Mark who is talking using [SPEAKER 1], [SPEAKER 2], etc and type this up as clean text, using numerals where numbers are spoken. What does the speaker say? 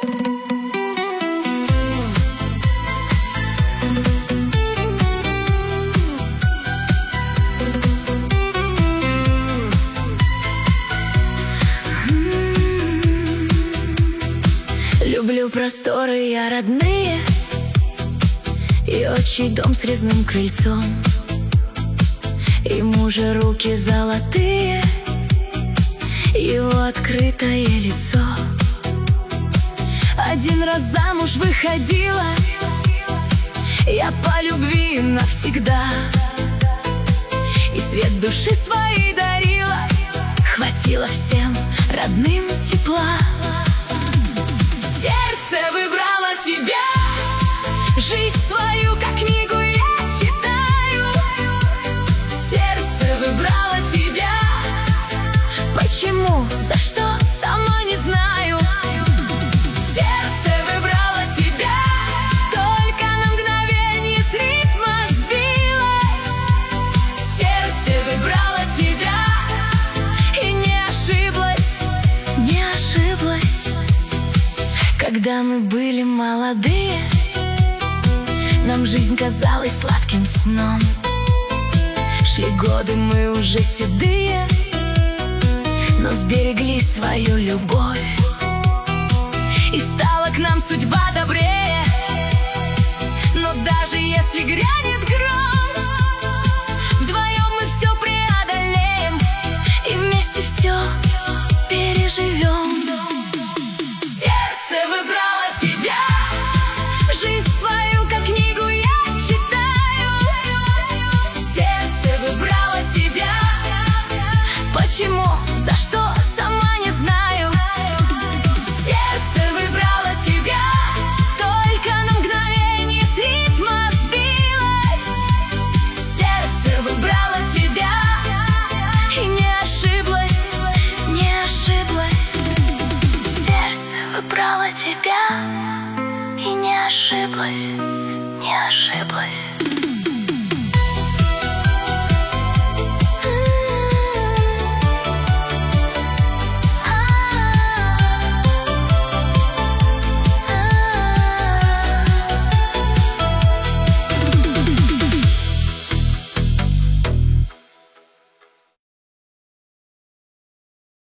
[SPEAKER 1] Люблю просторы я родные и отчий дом с резным крыльцом, и мужа руки золотые, его открытое лицо. Один раз замуж выходила я по любви навсегда, и свет души своей дарила, хватило всем родным тепла. Сердце выбрало тебя, жизнь свою как книгу я читаю. Сердце выбрало тебя, почему, за что, сама не знаю. Сердце выбрало тебя, только на мгновение с ритма сбилось. Сердце выбрало тебя и не ошиблась, не ошиблась. Когда мы были молодые, нам жизнь казалась сладким сном. Шли годы, мы уже седые, но сберегли свою любовь.